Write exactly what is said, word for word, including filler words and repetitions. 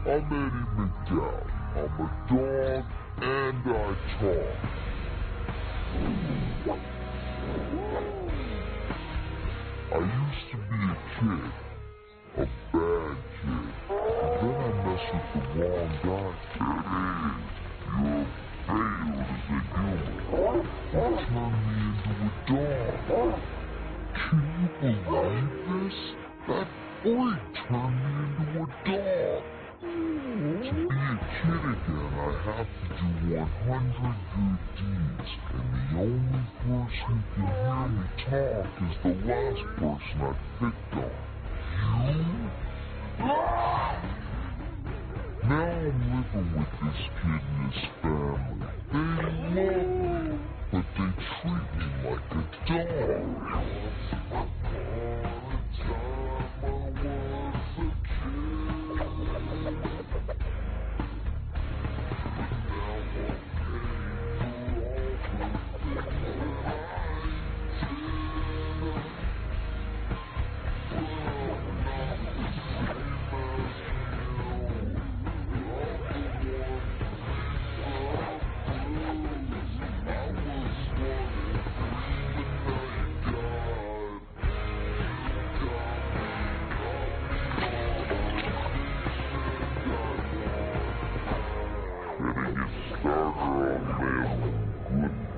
I'm Eddie McDowd. I'm a dog and I talk. I used to be a kid, a bad kid. And then I messed with the wrong guy. Eddie, you're failed as a human. You turned me into a dog. Can you believe this? That freak turned me into a dog. To be a kid again, I have to do one hundred good deeds, and the only person who can hear me talk is the last person I picked on. You? Now I'm living with this kid and his family. They love me, but they treat me like a dog. Getting it started on them good